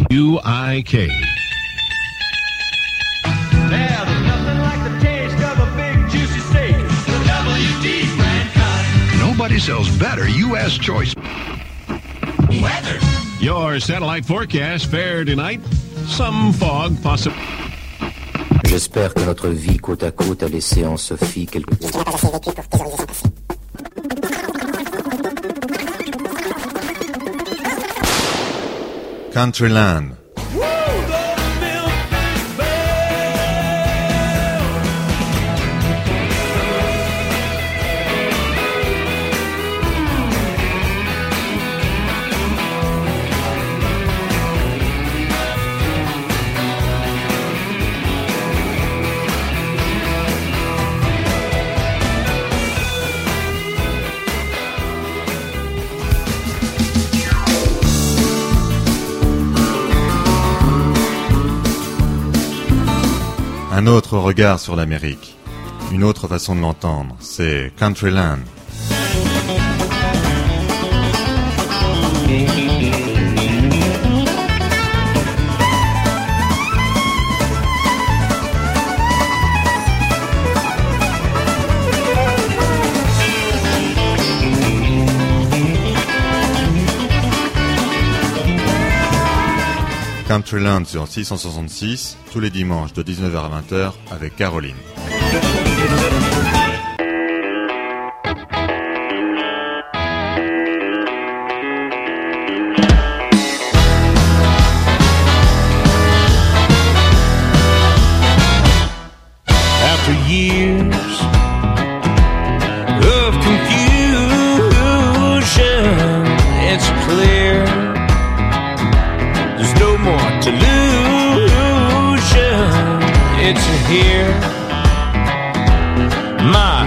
WUIK. Now there's nothing like the taste of a big juicy steak. The WD brand cut. Nobody sells better U.S. choice. Weather. Your satellite forecast fair tonight. Some fog, possible. J'espère que notre vie côte à côte a laissé en Sophie quelque... Countryland. Un autre regard sur l'Amérique, une autre façon de l'entendre, c'est Countryland. Countryland sur 666, tous les dimanches de 19h à 20h avec Caroline. After years of confusion, it's clear there's no more delusion. It's here. My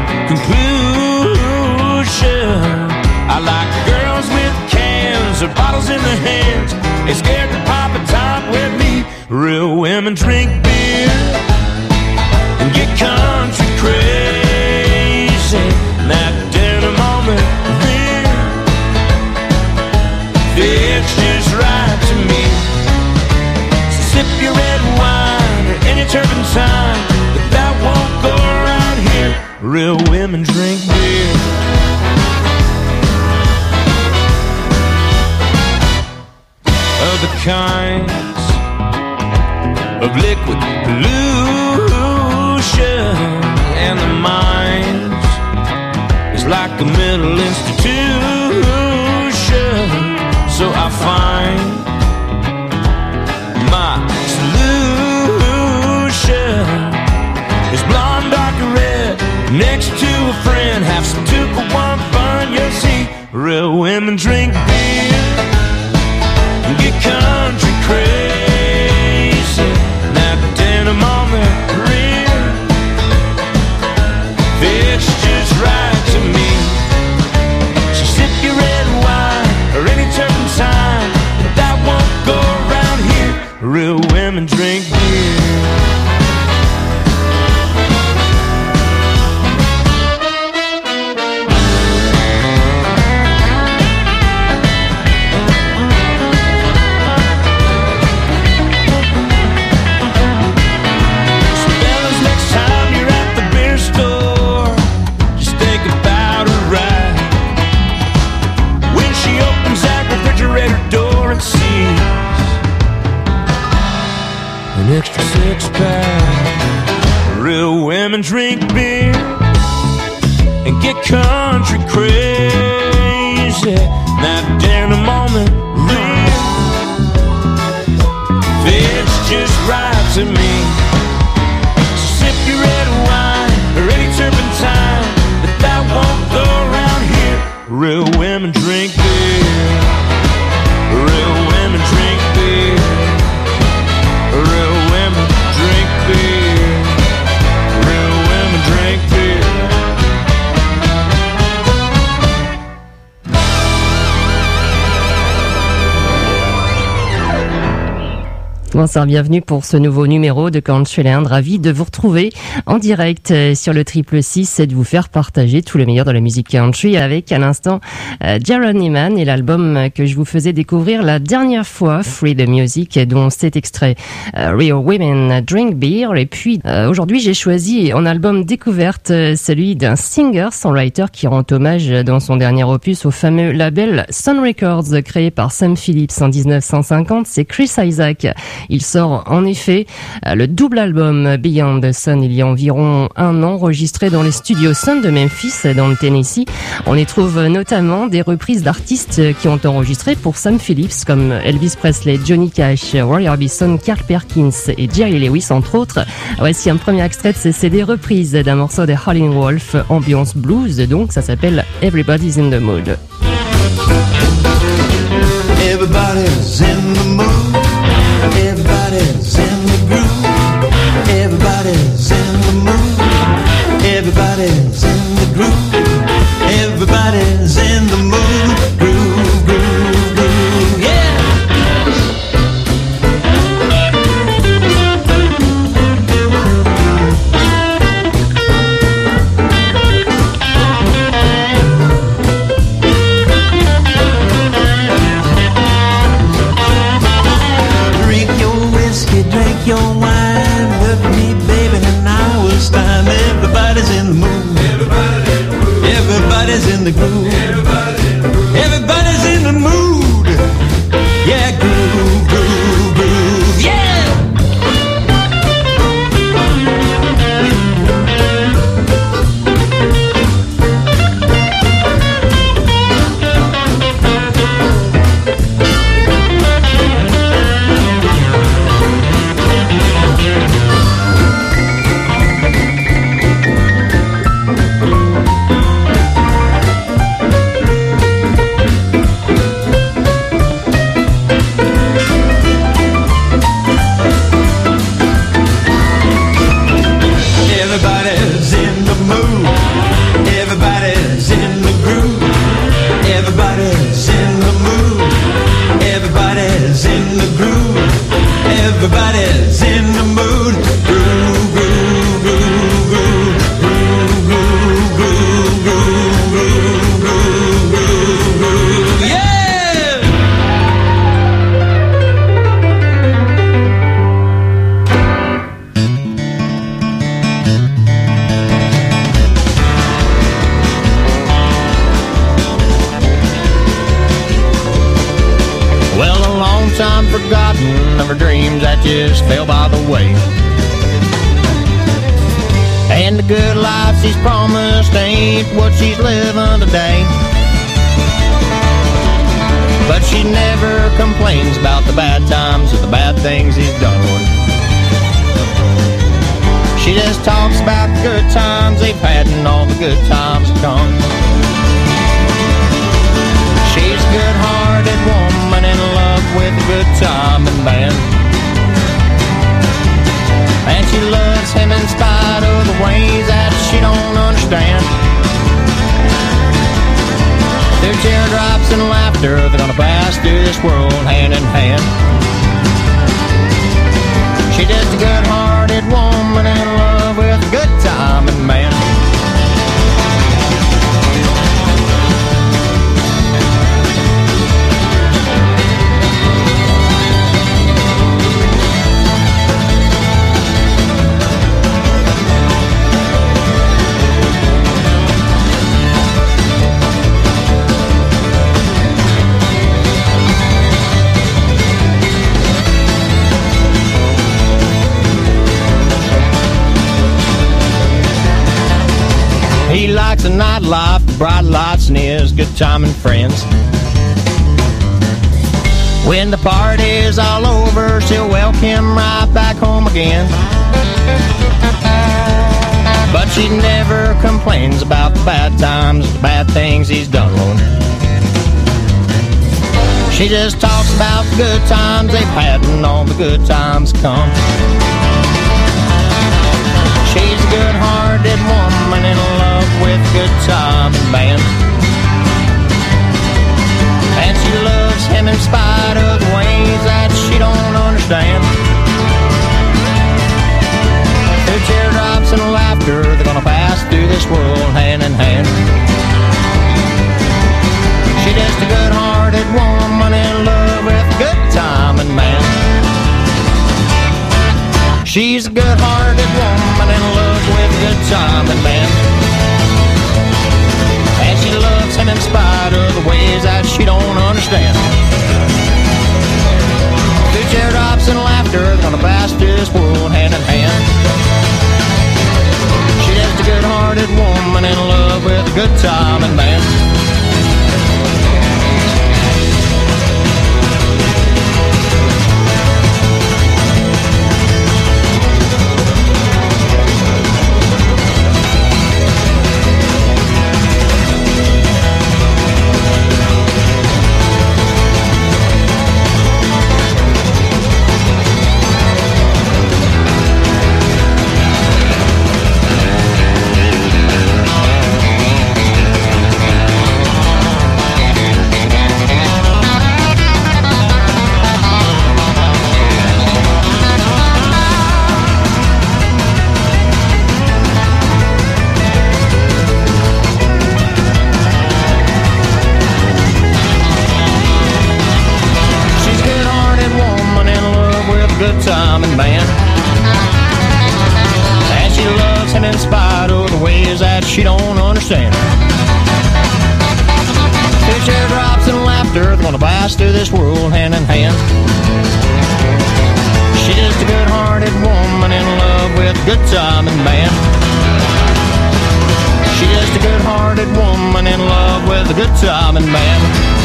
conclusion. I like girls with cans or bottles in their hands. They scared to pop a top with me. Real women drink beer and get country crazy. That dinner moment there, it's just right to me. So sip your red wine or any turpentine, but that won't go around here. Real women drink beer. Other kinds of liquid pollution, and the mind is like a mental institution. So I find my solution is blonde, dark, and red, next to a friend. Have some two for one fun. You'll see real women drink beer and get country crazy. That dinner moment real, it's just right to me. So sip your red wine or any turpentine, but that won't go around here. Real women drink beer. Extra six pack. Real women drink beer and get country crazy. That dinner moment real, it's just right to me. So sip your red wine or any turpentine, but that won't go around here. Real women drink beer. Real women drink beer. Real women drink beer. Real women drink beer. Bonsoir, bienvenue pour ce nouveau numéro de Countryland. Ravi de vous retrouver en direct sur le 666 et de vous faire partager tout le meilleur de la musique country avec à l'instant Jaron Neiman et l'album que je vous faisais découvrir la dernière fois, Free the Music, dont cet extrait Real Women Drink Beer. Et puis aujourd'hui j'ai choisi en album découverte celui d'un singer-songwriter qui rend hommage dans son dernier opus au fameux label Sun Records créé par Sam Phillips en 1950, c'est Chris Isaak. Il sort en effet le double album Beyond the Sun il y a environ un an, enregistré dans les studios Sun de Memphis dans le Tennessee. On y trouve notamment des reprises d'artistes qui ont enregistré pour Sam Phillips comme Elvis Presley, Johnny Cash, Roy Orbison, Carl Perkins et Jerry Lewis entre autres. Voici un premier extrait de ces CD reprises d'un morceau de Howlin' Wolf, ambiance blues, donc ça s'appelle Everybody's in the Mood. Everybody's in the mood. Everybody's in the groove. Everybody's in the mood. Everybody's in the groove. Everybody's in the mood. Groove, groove, groove, yeah. Drink your wine, look at me, baby, and now it's time. Everybody's in the mood. Everybody's in the groove. Everybody's in the mood. Yeah, groove, groove, groove, yeah. Everybody's in the mood. Everybody's in the groove. Everybody's in the mood. Everybody's in the groove. Everybody's in the mood. Groove, groove, groove, groove, groove, groove, groove, groove, groove, groove, groove, groove, yeah. Time forgotten of her dreams that just fell by the way, and the good life she's promised ain't what she's living today. But she never complains about the bad times or the bad things he's done. She just talks about the good times they've had and all the good times to come. She's a good-hearted woman in love with a good time and band, and she loves him in spite of the ways that she don't understand. Through teardrops and laughter, they're gonna pass through this world hand in hand. She's just a good-hearted woman in love with a good time and man. He likes a nightlife, bright lights, and his good time and friends. When the party's all over, she'll welcome him right back home again. But she never complains about the bad times, the bad things he's done. She just talks about the good times they've had and all the good times come. She's a good-hearted woman in love with good time and band, and she loves him in spite of the ways that she don't understand. time, and man, she's a good-hearted woman in love with a good time, and man, and she loves him in spite of the ways that she don't understand. Through teardrops and laughter, gonna pass this world hand in hand. She's just a good-hearted woman in love with a good time, and man, time, and man, and she loves him in spite of the ways that she don't understand. Through teardrops and laughter, they're gonna blast through this world hand in hand. She's just a good-hearted woman in love with a good time, and man, she's just a good-hearted woman in love with a good time, and man.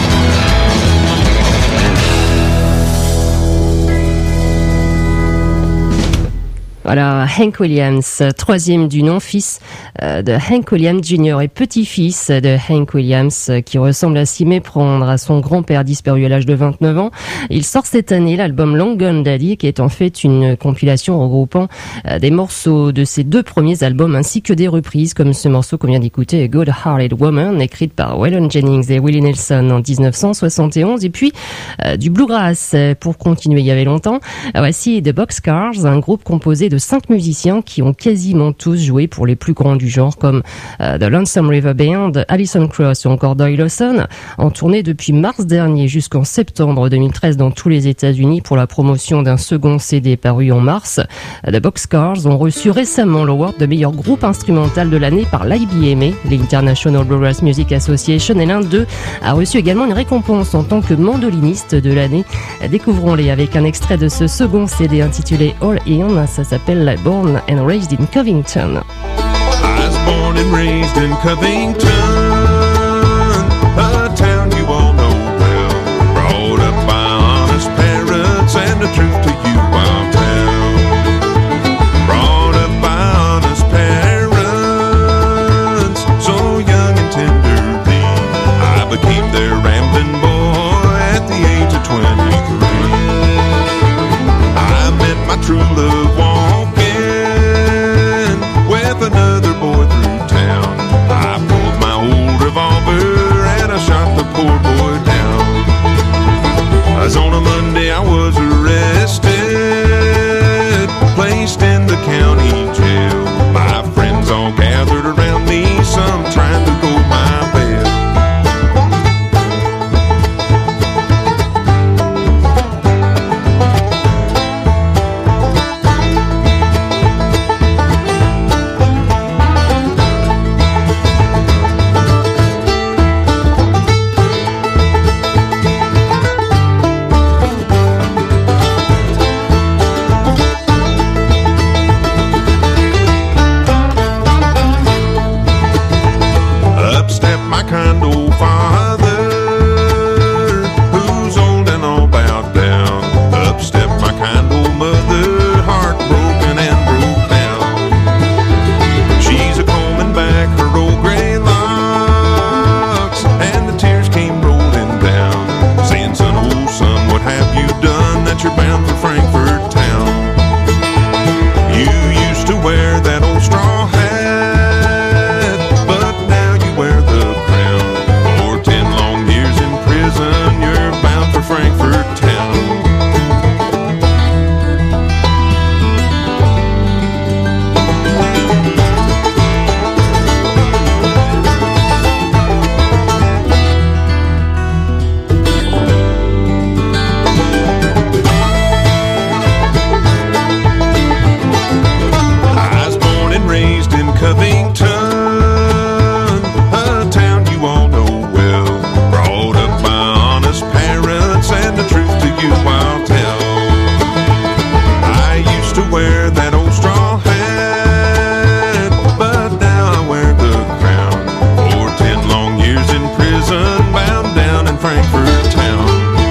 Voilà, Hank Williams, troisième du nom, fils de Hank Williams Jr. et petit-fils de Hank Williams, qui ressemble à s'y méprendre à son grand-père disparu à l'âge de 29 ans. Il sort cette année l'album Long Gone Daddy, qui est en fait une compilation regroupant des morceaux de ses deux premiers albums, ainsi que des reprises, comme ce morceau qu'on vient d'écouter, Good Hearted Woman, écrite par Waylon Jennings et Willie Nelson en 1971, et puis du bluegrass pour continuer il y avait longtemps. Voici The Boxcars, un groupe composé de 5 musiciens qui ont quasiment tous joué pour les plus grands du genre, comme The Lonesome River Band, Alison Krauss ou encore Doyle Lawson, en tournée depuis mars dernier jusqu'en septembre 2013 dans tous les États-Unis pour la promotion d'un second CD paru en mars. The Boxcars ont reçu récemment l'award de meilleur groupe instrumental de l'année par l'IBMA, l'International Bluegrass Music Association, et l'un d'eux a reçu également une récompense en tant que mandoliniste de l'année. Découvrons-les avec un extrait de ce second CD intitulé All In. Ça s'appelle Born and Raised in Covington. I was born and raised in Covington, a town you all know well. Brought up by honest parents and the truth to you I'll tell. Brought up by honest parents, so young and tenderly, I became their rambling boy at the age of 23. I met my true love another boy through town. I pulled my old revolver and I shot the poor boy down. I was on a Monday, I was arrested, placed in the county jail. My friends all gathered around me, some trying to go my bail. you I'll tell. I used to wear that old straw hat, but now I wear the crown. For 10 long years in prison, bound down in Frankfurt town.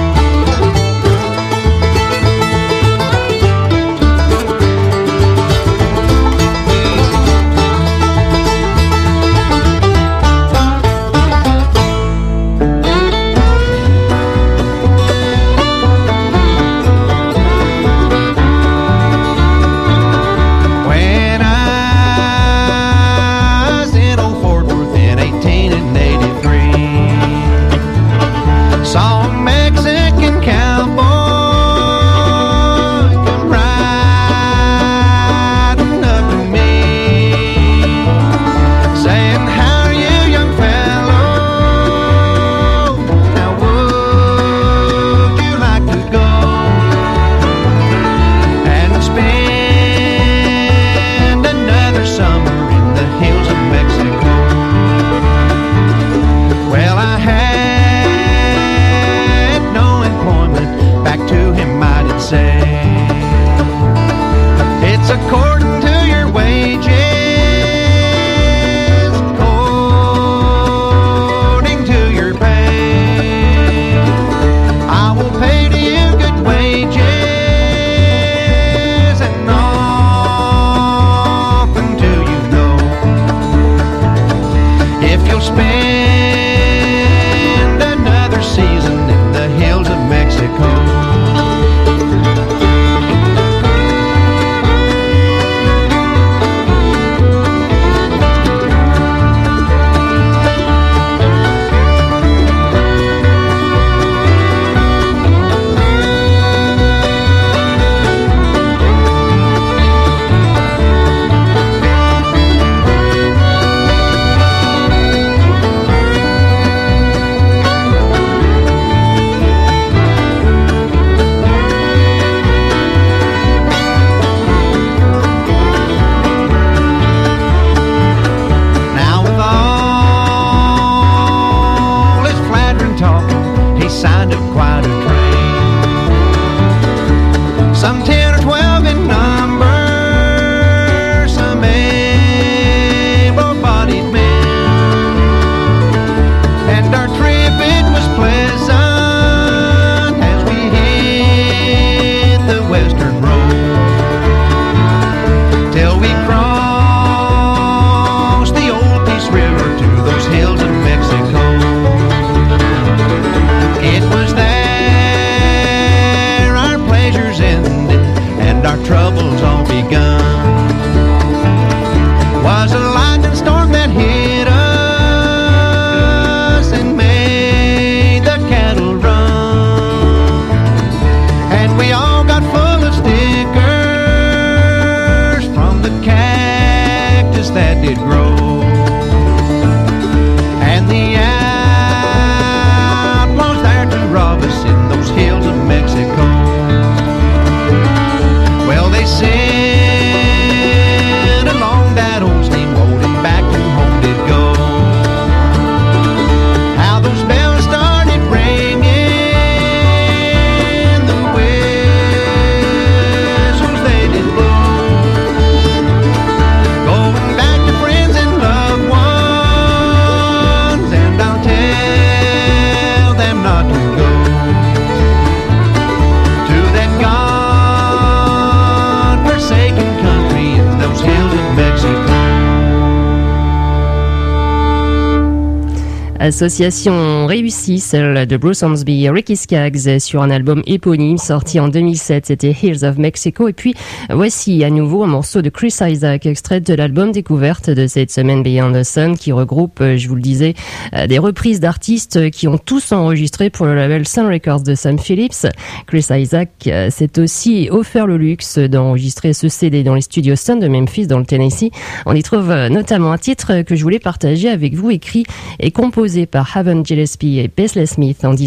Association réussie, celle de Bruce Hornsby et Ricky Skaggs sur un album éponyme sorti en 2007, c'était Hills of Mexico. Et puis voici à nouveau un morceau de Chris Isaak, extrait de l'album découverte de cette semaine Beyond the Sun, qui regroupe, je vous le disais, des reprises d'artistes qui ont tous enregistré pour le label Sun Records de Sam Phillips. Chris Isaak s'est aussi offert le luxe d'enregistrer ce CD dans les studios Sun de Memphis dans le Tennessee. On y trouve notamment un titre que je voulais partager avec vous, écrit et composé par Haven Gillespie et Besley Smith en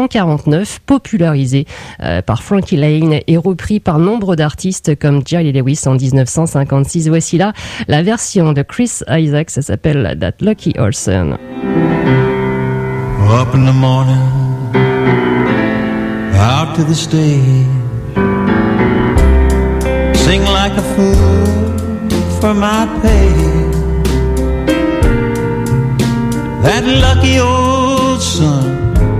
1949, popularisé par Frankie Lane et repris par nombre d'artistes comme Jerry Lewis en 1956. Voici là la version de Chris Isaak, ça s'appelle That Lucky Orson. Up in the morning out to the stage, sing like a fool for my pay. That lucky old son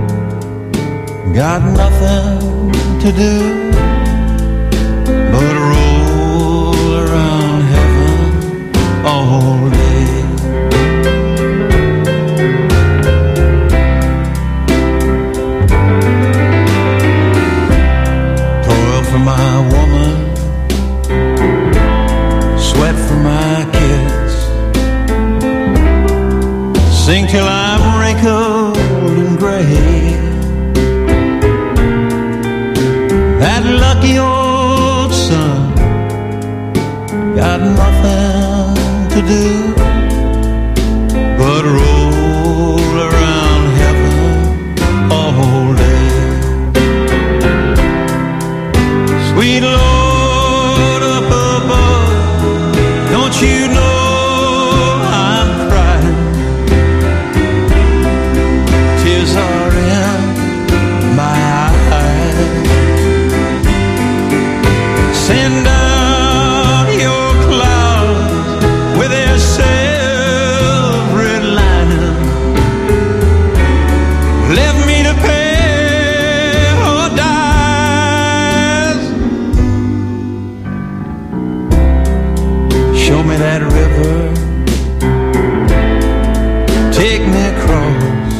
got nothing to do but roll around heaven all day. Toil for my woman, sweat for my kids, sing till I'm wrinkled and gray. That lucky old son got nothing to do but roll around heaven all day. Sweet Lord up above, don't you know I'm crying? Tears are in my eyes. Send down your clouds with their silvery lining. Left me to pay or die. Show me that river, take me across,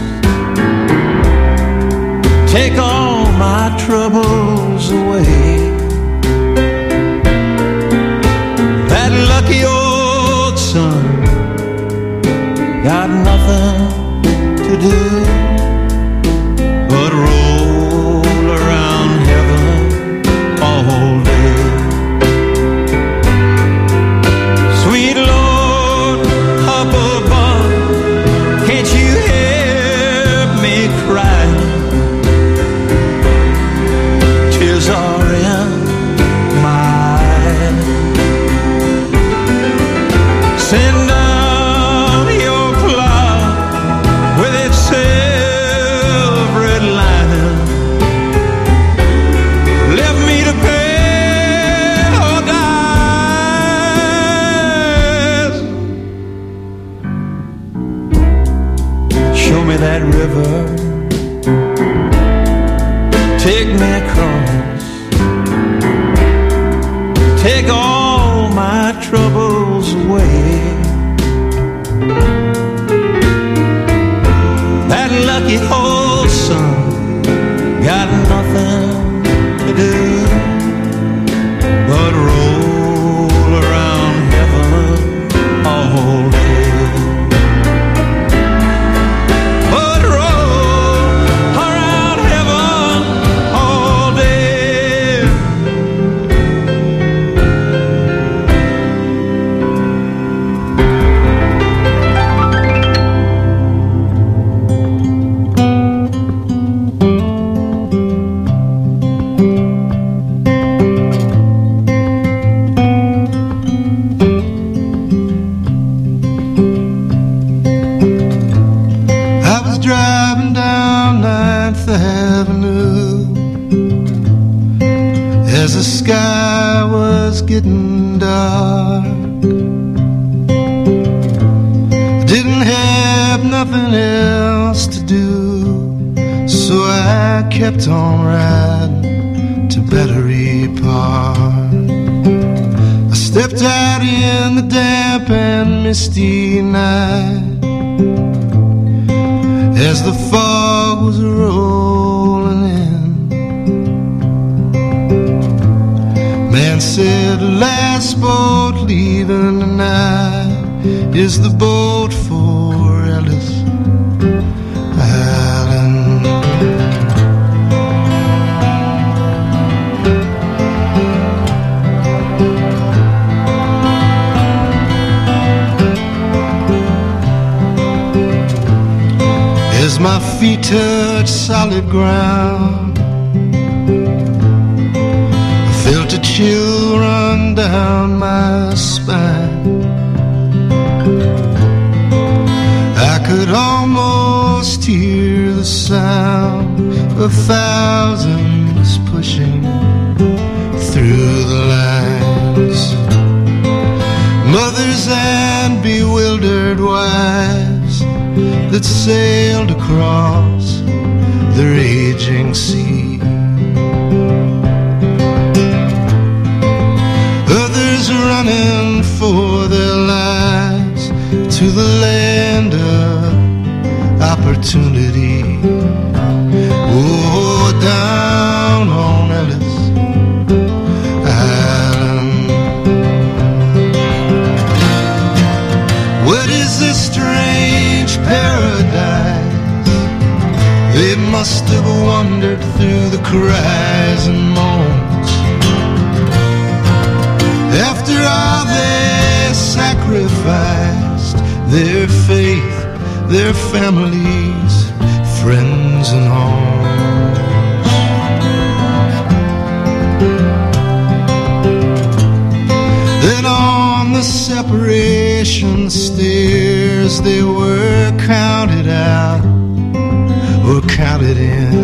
take all my troubles away. That lucky old son got nothing to do but roll around heaven all day. Sweet Lord up above, can't you hear me crying? Tears are in my eyes. Send down your cloud with its silvery lining. Left me to pay or die. Show me that river, take me across, take all my troubles away. That lucky old son got nothing to do but roll around heaven all day. But roll around heaven all day. I was driving down 9th Avenue as the sky was getting dark. Didn't have nothing else to do, so I kept on riding to Battery Park. I stepped out in the damp and misty night as the fog was rolling in. Man said, last boat leaving tonight is the boat for Ellis Island. As my feet touched solid ground, I felt a chill run down my spine. I could almost hear the sound of 1,000 pushing through the lines. Mothers and bewildered wives that sailed across the raging sea. Others running for their lives to the land of opportunity. Oh, down on Ellis Island. What is this strange paradise? They must have wandered through the cries and moans. After all they sacrificed, their faith, their families, friends and homes. Then on the separation stairs they were counted out or counted in.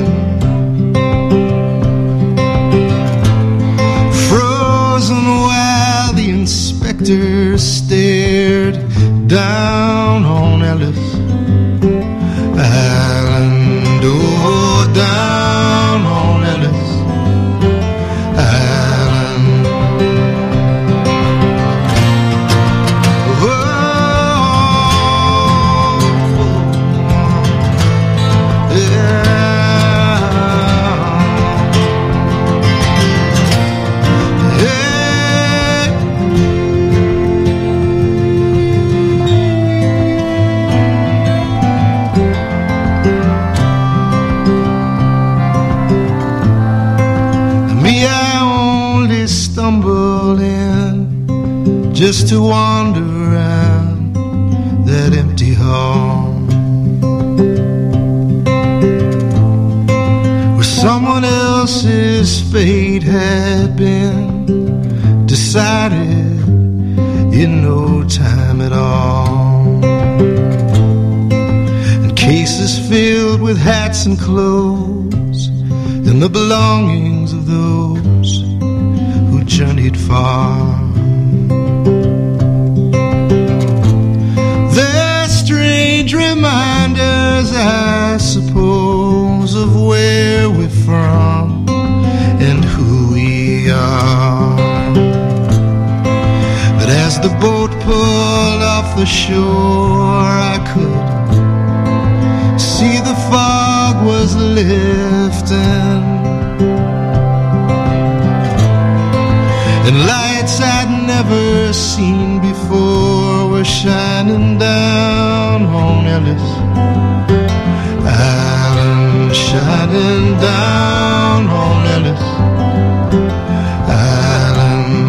Frozen while the inspector stared down on Ellis Island. Oh, down on Ellis Island. Oh, yeah. Stumbled in just to wander around that empty hall where someone else's fate had been decided in no time at all, and cases filled with hats and clothes and the belongings of those journeyed far. They're strange reminders, I suppose, of where we're from and who we are. But as the boat pulled off the shore, I could see the fog was lifting, and lights I'd never seen before were shining down on Ellis Island, shining down on Ellis Island.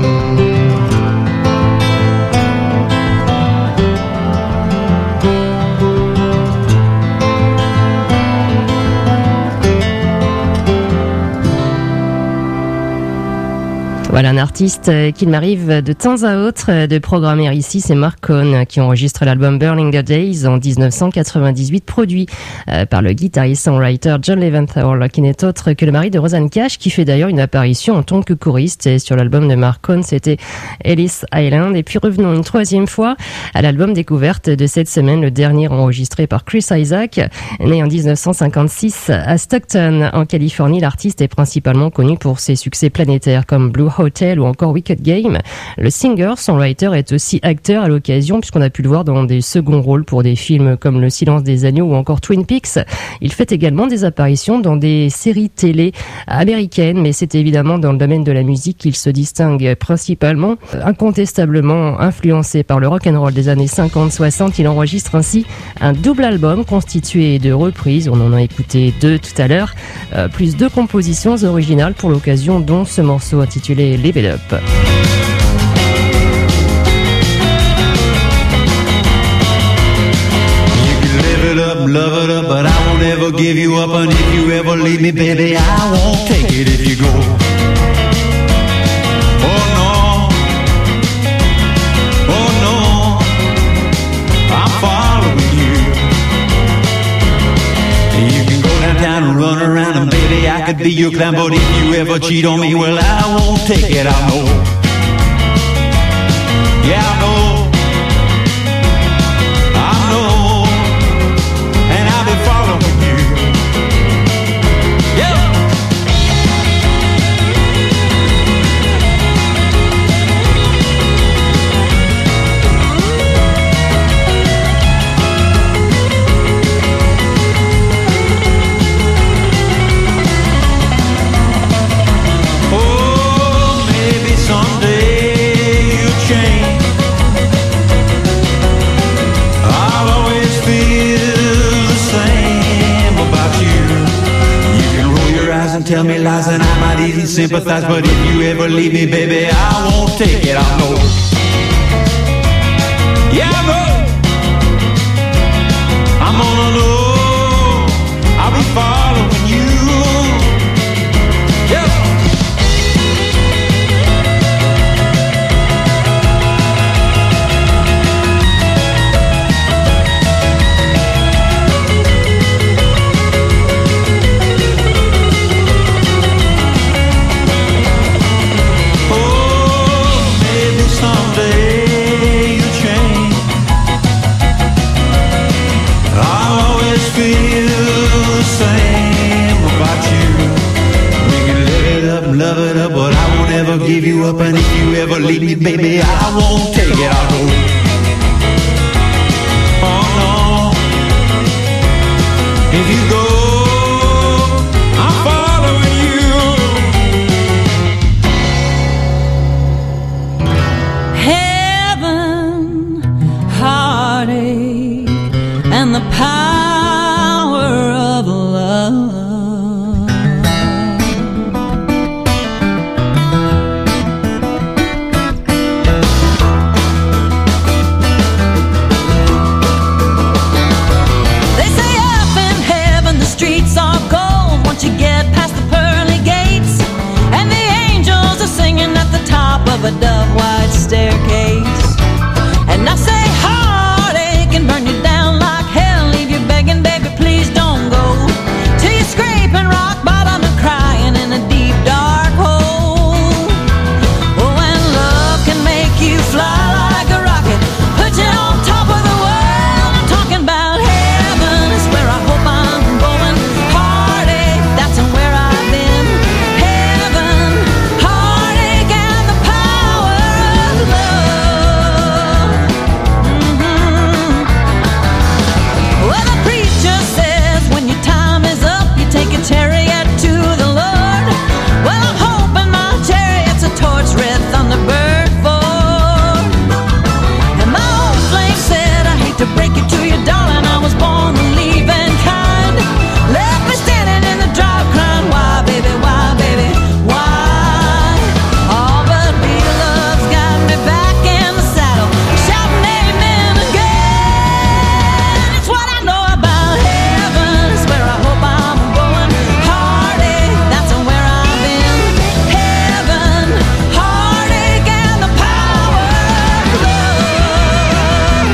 Voilà un artiste qu'il m'arrive de temps à autre de programmer ici, c'est Mark Cohn qui enregistre l'album Burning Days en 1998, produit par le guitariste-songwriter John Leventhal, qui n'est autre que le mari de Rosanne Cash, qui fait d'ailleurs une apparition en tant que choriste. Et sur l'album de Mark Cohn, c'était Ellis Island. Et puis revenons une troisième fois à l'album découverte de cette semaine, le dernier enregistré par Chris Isaak, né en 1956 à Stockton, en Californie. L'artiste est principalement connu pour ses succès planétaires comme Blue Hotel ou encore Wicked Game. Le singer-songwriter est aussi acteur à l'occasion, puisqu'on a pu le voir dans des seconds rôles pour des films comme Le Silence des Agneaux ou encore Twin Peaks. Il fait également des apparitions dans des séries télé américaines, mais c'est évidemment dans le domaine de la musique qu'il se distingue principalement. Incontestablement influencé par le rock'n'roll des années 50-60, il enregistre ainsi un double album constitué de reprises, on en a écouté 2 tout à l'heure, plus 2 compositions originales pour l'occasion, dont ce morceau intitulé Live It Up. Love it up, but I won't ever give you up. And if you ever leave me, baby, I won't take it if you go. Oh no, oh no, I'm following you. You can go downtown and run around, and baby, I could be be your clown, but if you ever cheat on me, well, I won't take it, I know. Yeah, I know. I know. And I'll be following you. Yeah. Tell me lies and I might even sympathize, but if you ever leave me, baby, I won't take it, I know. Yeah, I know. I'm gonna know. I'll be following you. Yeah. Love it up, but I won't ever give you up. And if you ever leave me, baby, I won't take it, I'll go. Oh no. If you go, I'm following you. Heaven, heartache, and the power of love. Of a dove-white staircase, and I say heartache and burn you down like hell, leave you begging, baby, please don't go, till you're scraping rock bottom and crying in a deep dark hole. Oh, when love can make you fly like a rocket, put you on top of the world. I'm talking about heaven, it's where I hope I'm going. Heartache, that's where I've been. Heaven, heartache, and the power of love. Well, the preacher says when your time is up, you take a chariot to the Lord. Well, I'm hoping my chariot's a torch red thunderbird Ford. And my old flame said, I hate to break it to you, darling, I was born to leave kind. Left me standing in the drought crying, why, baby, why? All but real love's got me back in the saddle, shouting amen again. It's what I know about heaven, it's where I hope I'm going. Heartache, that's where I've been. Heaven, heartache, and the power of love.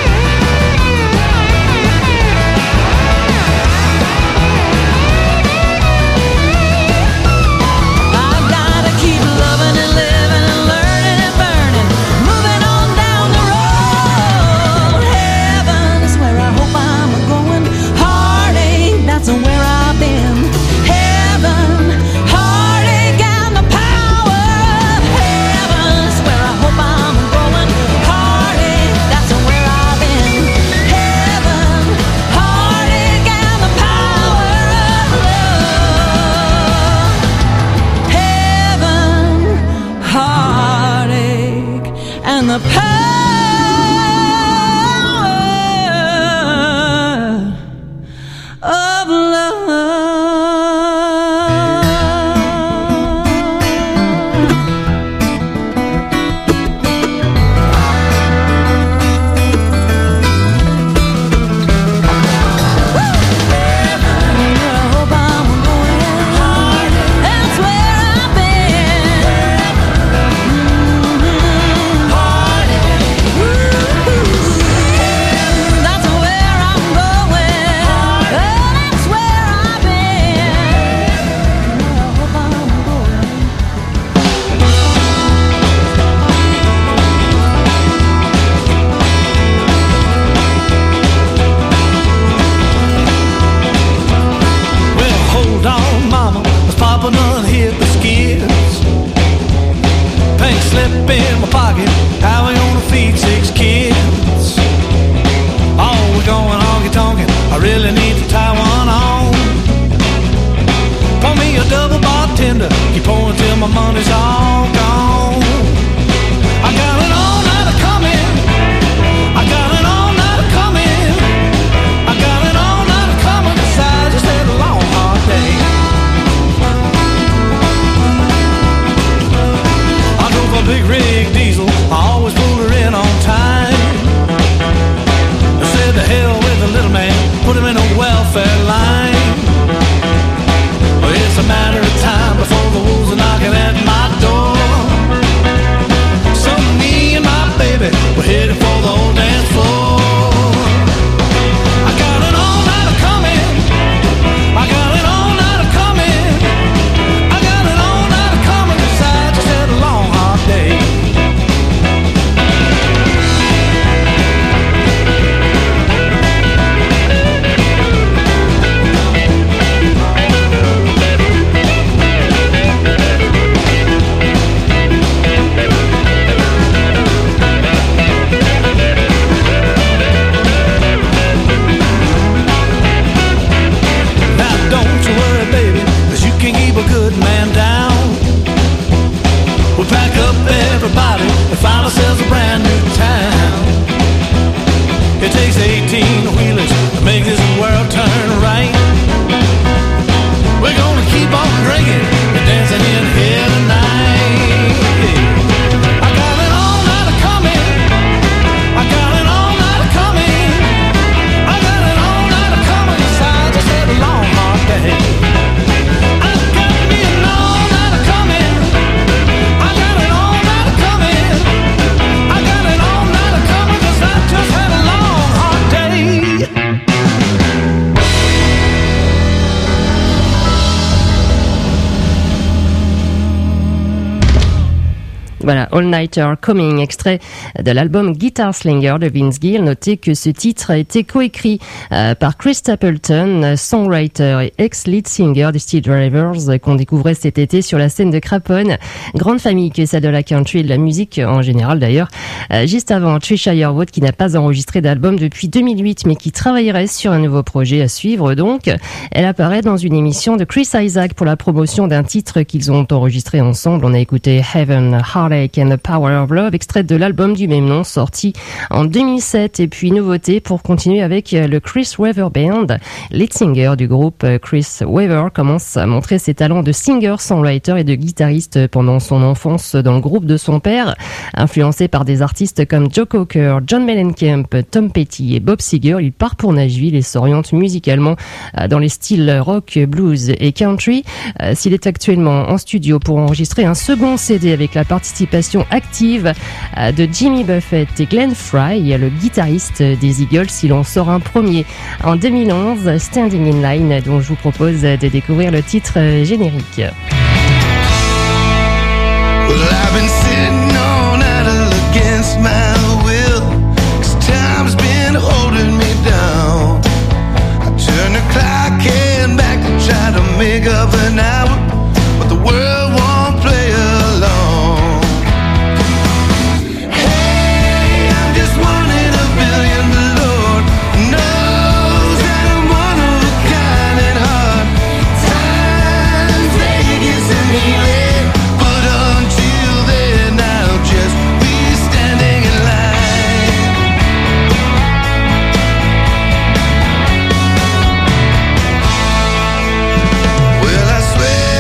I've gotta keep loving and living and learning and burning, moving on down the road. Heaven is where I hope I'm going. Heartache, that's where I've been. Heaven, heartache, and the power of heaven is where I hope I'm going. Heartache, that's where I've been. Heaven, heartache, and the power of love. Heaven, heartache, and the power of love. That's where I've been. Heaven, big rig diesel, I always pulled her in on time. I said to hell with the little man, put him in a welfare line. Well, it's a matter of time before the wolves are knocking at my door. So me and my baby, we're headed for the old dance floor. I got an all-nighter coming. I got an all-nighter coming. I got an all-nighter coming. 'Cause I just had a long, hard day. Keep a good man down. We'll pack up everybody and find ourselves a brand new town. It takes 18 wheelers to make this world turn right. We're gonna keep on drinking and dancing in here tonight. I got an all-nighter coming. I got an all-nighter coming. I got an all-nighter coming. 'Cause I just had a long, hard day. Voilà, All Nighter Coming, extrait de l'album Guitar Slinger de Vince Gill. Notez que ce titre a été coécrit par Chris Stapleton, songwriter et ex-lead singer des Steel Drivers, qu'on découvrait cet été sur la scène de Craponne. Grande famille que celle de la country et de la musique en général d'ailleurs. Juste avant, Trisha Yearwood, qui n'a pas enregistré d'album depuis 2008, mais qui travaillerait sur un nouveau projet à suivre donc. Elle apparaît dans une émission de Chris Isaak pour la promotion d'un titre qu'ils ont enregistré ensemble. On a écouté Heaven, Heartache and the Power of Love, extrait de l'album du même nom, sorti en 2007. Et puis, nouveauté pour continuer avec le Chris Weaver Band. Lead singer du groupe, Chris Weaver, commence à montrer ses talents de singer, songwriter et de guitariste pendant son enfance dans le groupe de son père. Influencé par des artistes comme Joe Cocker, John Mellencamp, Tom Petty et Bob Seger, il part pour Nashville et s'oriente musicalement dans les styles rock, blues et country. S'il est actuellement en studio pour enregistrer un second CD avec la participation active de Jimmy Buffett et Glenn Frey, le guitariste des Eagles. Il en sort un premier en 2011, Standing in Line, dont je vous propose de découvrir le titre générique. Well, I've been sitting on idle against my will, 'cause time's been holding me down. I turn the clock and back to try to make up an hour, but the world won't play along. Hey, I'm just one in a billion, the Lord knows that I'm one of a kind and hard. Time's fading against me, but until then I'll just be standing in line. Well, I swear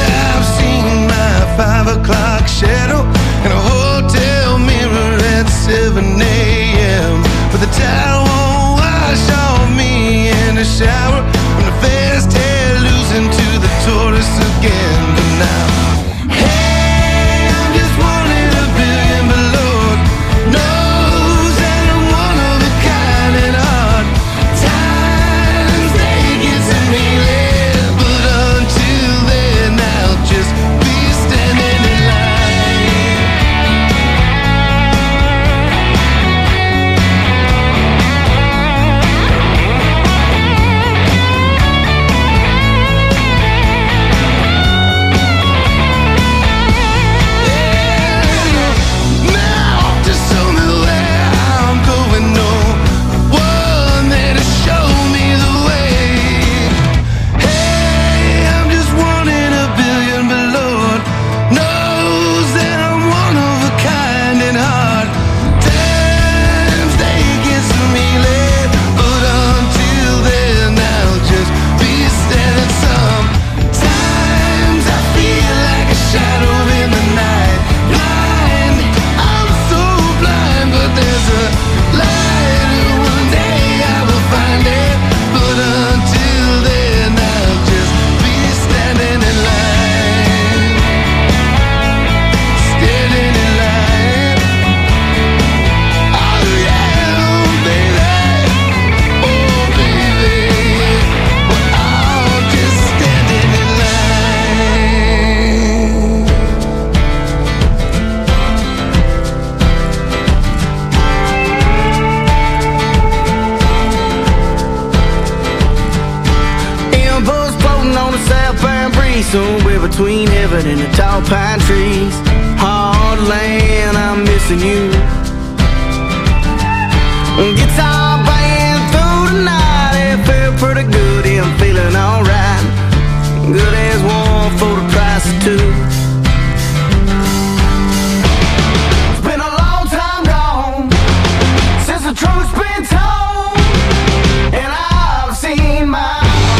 somewhere between heaven and the tall pine trees. Hard land, I'm missing you. Guitar playing through the night, it felt pretty good, yeah, I'm feeling alright. Good as one for the price of two. It's been a long time gone since the truth's been told, and I've seen my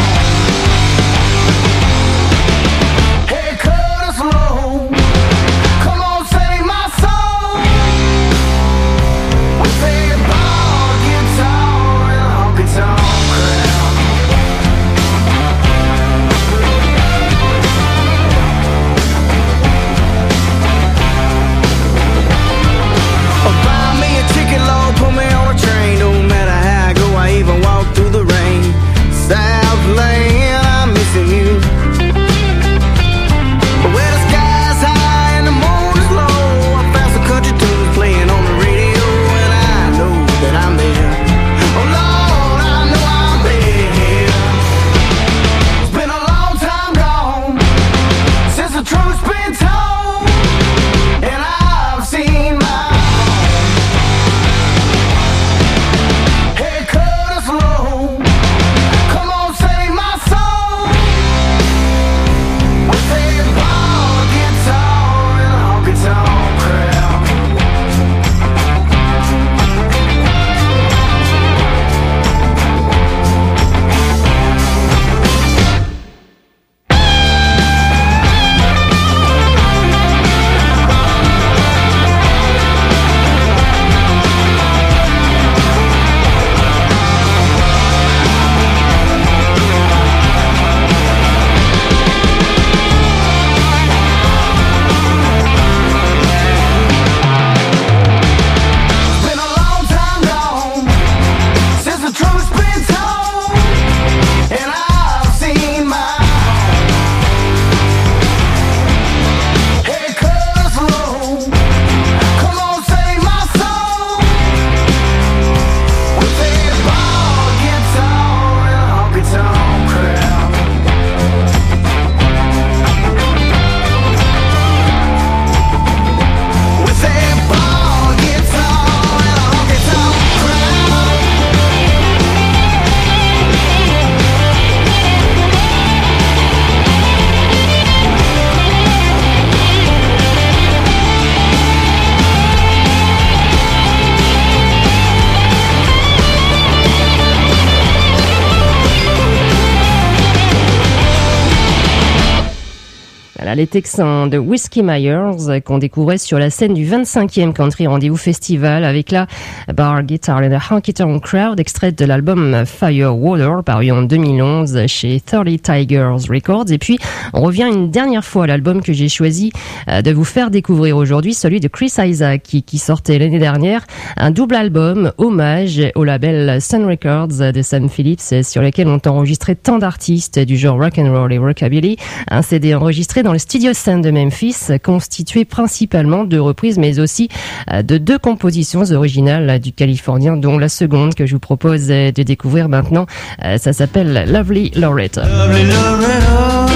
Les Texans de Whiskey Myers qu'on découvrait sur la scène du 25e Country Rendez-vous Festival avec la Bar Guitar and a Honky Tonk Crowd, extrait de l'album Firewater paru en 2011 chez 30 Tigers Records. Et puis on revient une dernière fois à l'album que j'ai choisi de vous faire découvrir aujourd'hui, celui de Chris Isaak qui sortait l'année dernière, un double album hommage au label Sun Records de Sam Phillips sur lequel ont enregistré tant d'artistes du genre rock and roll et rockabilly. Un CD enregistré dans le Studio Sun de Memphis, constitué principalement de reprises mais aussi de 2 compositions originales du Californien, dont la seconde que je vous propose de découvrir maintenant. Ça s'appelle Lovely Loretta. Lovely Loretta,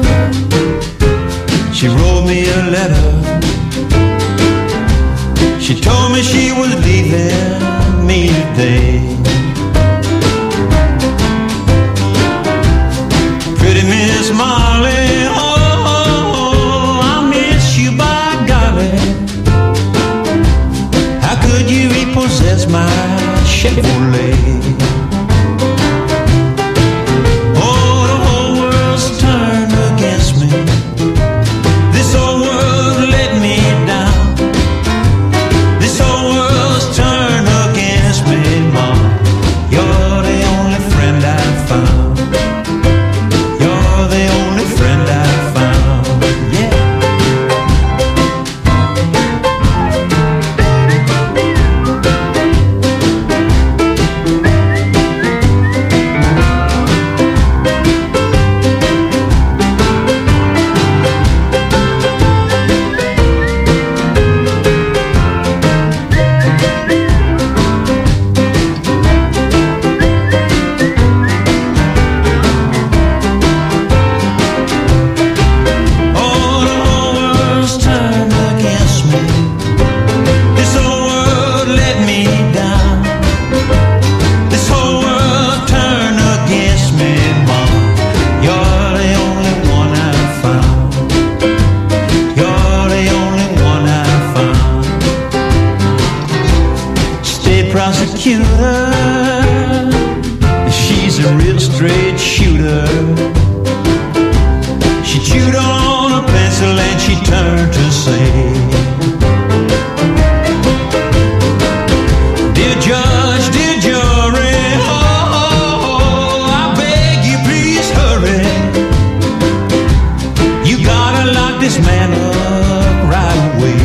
she wrote me a letter. She told me she was leaving me today. Pretty Miss Marley, you repossess my Chevrolet. Oh, the whole world's turned against me. This old world let cuter. She's a real straight shooter. She chewed on a pencil and she turned to say, "Dear judge, dear jury, oh, I beg you please hurry. You gotta lock this man up right away.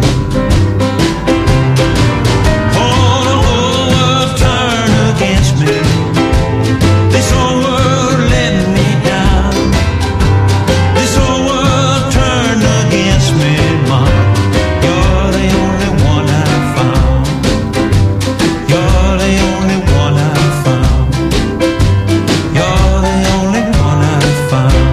Oh, the whole world turned against me. This whole world let me down. This whole world turned against me, Mom. You're the only one I found. You're the only one I found. You're the only one I found."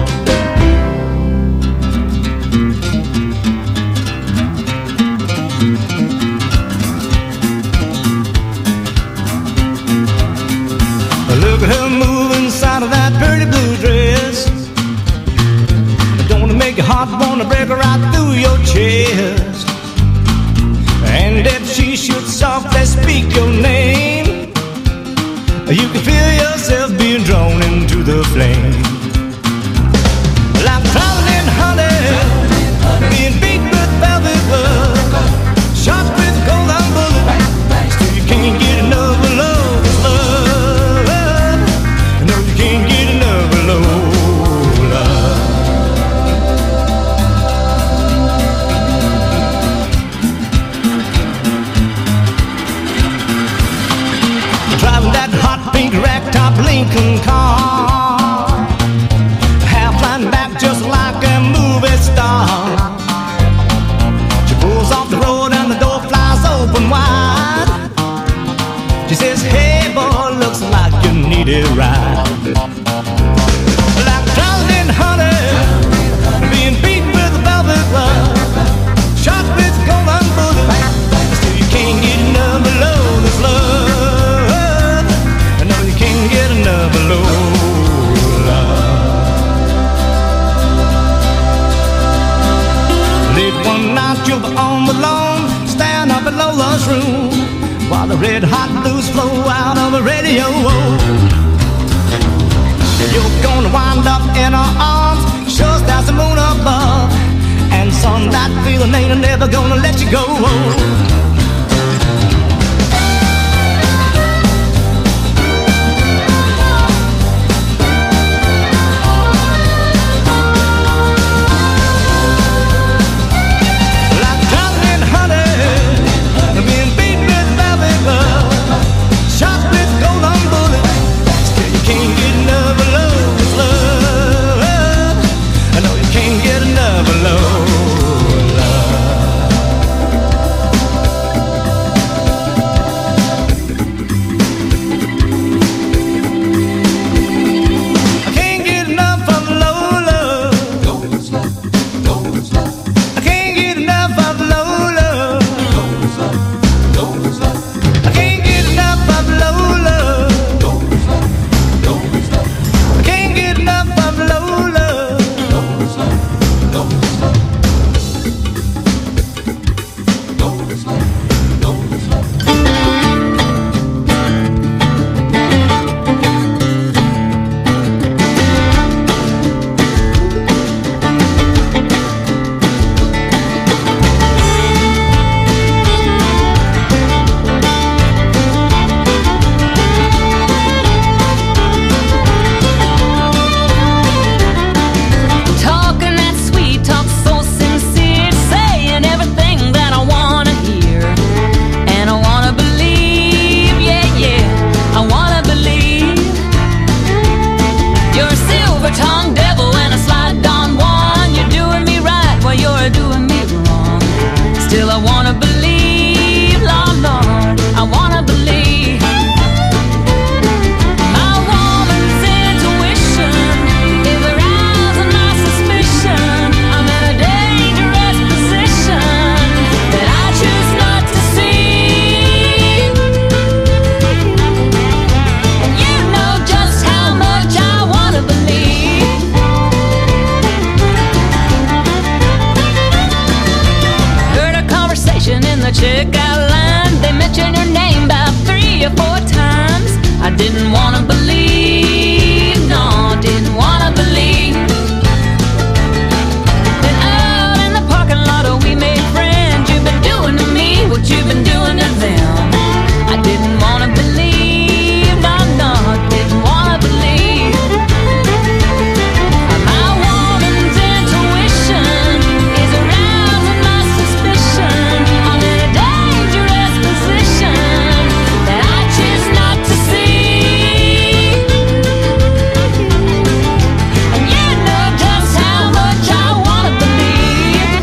Look at her moving inside of that pretty blue dress. Don't make your heart wanna break right through your chest. And if she should softly speak your name, you can feel yourself being drawn into the flame. Like traveling honey, being beat with velvet glove, shot with golden bullet, still you can't get enough of love. No, you can't get enough of love. Driving that hot pink ragtop Lincoln car, half line back just like a movie star. She pulls off the road and the door flies open wide. She says, "Hey boy, looks like you need a ride." Like drowning honey, being beat with a velvet glove, shot with golden bullet, still you can't get enough of love. This love, no, you can't get enough of love. Late one night you'll be on the lawn, stand up in Lola's room, while the red hot blues flow out of the radio. You're gonna wind up in her arms, sure as there's the moon above, and son, that feeling ain't never gonna let you go. Like drowning honey, being beat with velvet glove, shot with golden bullet, still you can't get enough of love. This love, I know you can't get enough of love. I can't get enough of low love. I can't get enough of low love. I can't get enough of low love. I can't get enough of low love. Talking that sweet talk, so sincere, saying everything that I wanna hear, and I wanna believe, yeah, yeah, I wanna believe. You're a silver-tongued devil and a slide-on one. You're doing me right while you're doing me wrong. Still, I wanna believe, Lord, Lord, I wanna believe. My woman's intuition is arousing my suspicion. I'm in a dangerous position that I choose not to see. And you know just how much I wanna believe. Heard a conversation in the checkout line. They mentioned your name about 3 3 or 4 times. I didn't wanna believe, no, didn't wanna believe. Then out in the parking lot, oh, we made friends. You've been doing to me what you've been doing to them. I didn't wanna believe, no, no, didn't wanna believe. My woman's intuition is arousing my suspicion. I'm in a dangerous position that I choose not to see. And you know just how much I wanna believe.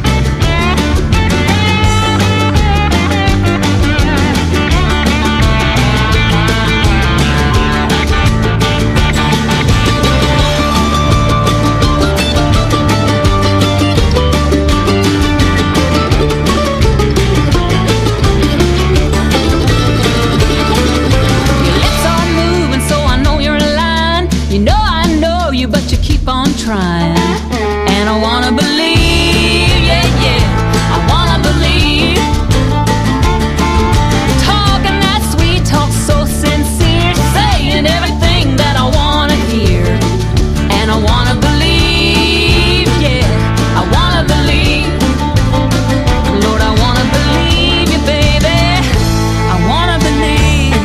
Your lips are moving, so I know you're lying. You know you, but you keep on trying. And I wanna believe, yeah, yeah, I wanna believe. Talking that sweet talk, so sincere, saying everything that I wanna hear. And I wanna believe, yeah, I wanna believe. Lord, I wanna believe you, baby. I wanna believe.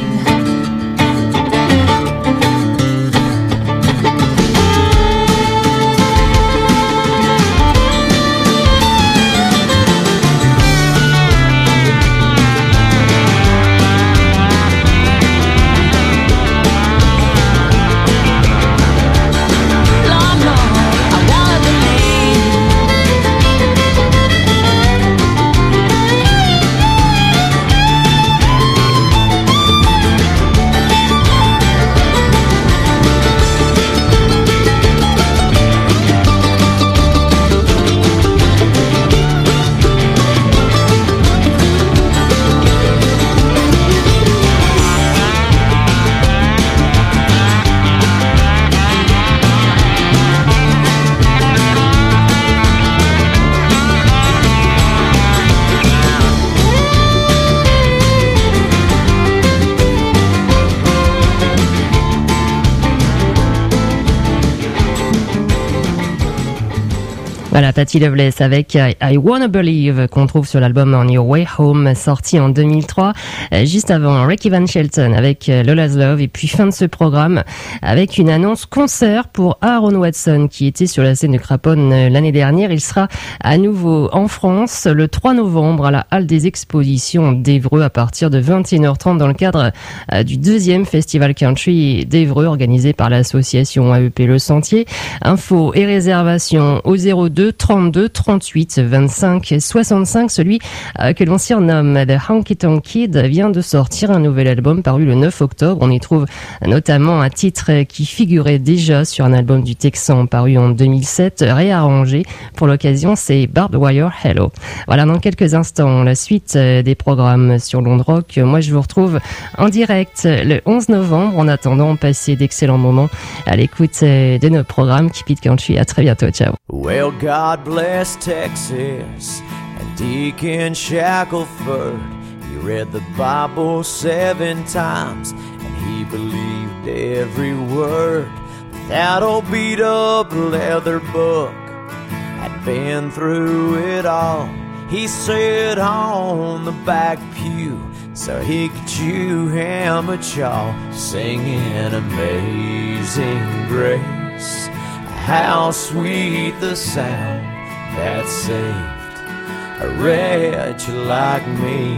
Lord, Lord, I wanna believe. Voilà, Patti Loveless avec I Wanna Believe qu'on trouve sur l'album On Your Way Home sorti en 2003. Juste avant, Ricky Van Shelton avec Lola's Love, et puis fin de ce programme avec une annonce concert pour Aaron Watson qui était sur la scène de Craponne l'année dernière. Il sera à nouveau en France le 3 novembre à la Halle des Expositions d'Évreux à partir de 21h30 dans le cadre du 2e Festival Country d'Évreux organisé par l'association AEP Le Sentier. Infos et réservations au 02 32 38 25 65. Celui que l'on surnomme The Honky Tonk Kid vient de sortir un nouvel album paru le 9 octobre. On y trouve notamment un titre qui figurait déjà sur un album du Texan paru en 2007, réarrangé pour l'occasion, c'est Barbed Wire Hello. Voilà, dans quelques instants, la suite des programmes sur Londres Rock. Moi, je vous retrouve en direct le 11 novembre. En attendant, passez d'excellents moments à l'écoute de nos programmes Keep It Country. À très bientôt, ciao. Well, God bless Texas and Deacon Shackelford. He read the Bible 7 times and he believed every word. That old beat up leather book had been through it all. He sat on the back pew so he could chew him a chaw, singing Amazing Grace. How sweet the sound that saved a wretch like me.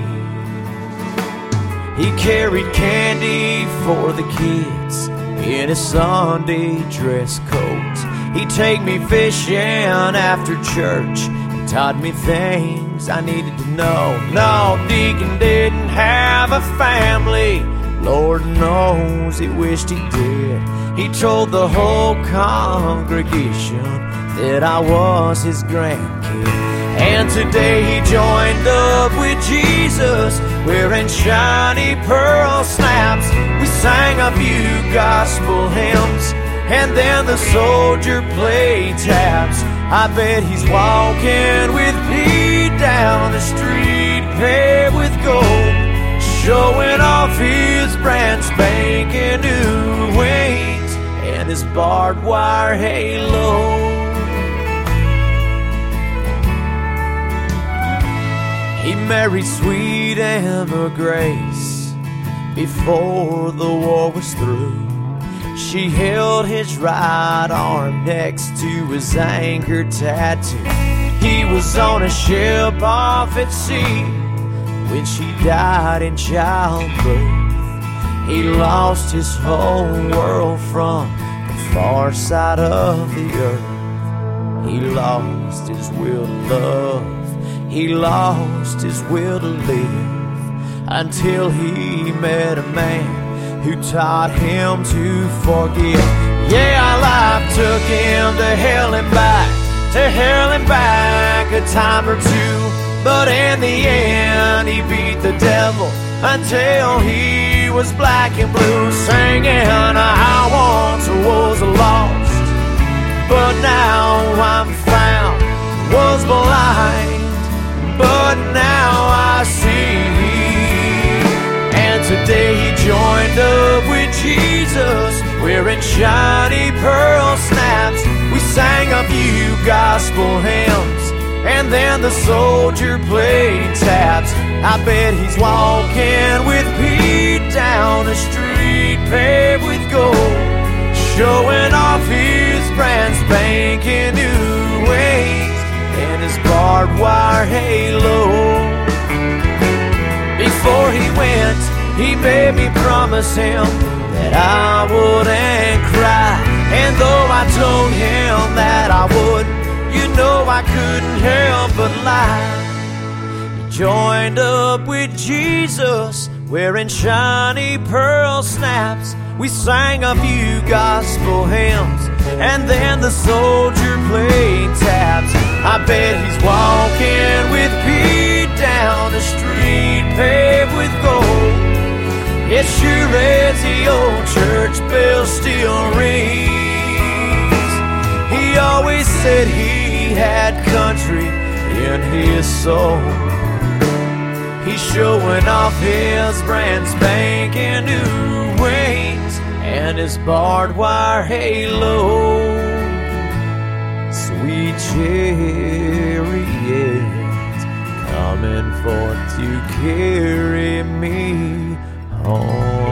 He carried candy for the kids in his Sunday dress coat. He'd take me fishing after church and taught me things I needed to know. No, Deacon didn't have a family. Lord knows he wished he did. He told the whole congregation that I was his grandkid. And today he joined up with Jesus, wearing shiny pearl snaps. We sang a few gospel hymns, and then the soldier played taps. I bet he's walking with me down the street, paved with gold. showing off his brand spanking new wings and his barbed wire halo. He married sweet Emma Grace before the war was through. She held his right arm next to his anchor tattoo. He was on a ship off at sea when she died in childbirth. He lost his whole world from the far side of the earth. He lost his will to love. He lost his will to live until he met a man who taught him to forgive. Yeah, life took him to hell and back a time or two. But in the end, he beat the devil until he was black and blue, singing, I once was lost, but now I'm found. Was blind, but now I see. And today he joined up with Jesus, wearing shiny pearl snaps. We sang a few gospel hymns, and then the soldier played taps. I bet he's walking with Pete down a street paved with gold, showing off his brand spanking new wings and his barbed wire halo. Before he went, he made me promise him that I wouldn't cry. And though I told him that I would, you know I couldn't help but lie. He joined up with Jesus, wearing shiny pearl snaps. We sang a few gospel hymns, and then the soldier played taps. I bet he's walking with Pete down the street paved with gold. It sure as the old church bell still rings. He always said he had country in his soul. He's showing off his brand spanking new wings and his barbed wire halo. Sweet chariot coming forth to carry me home.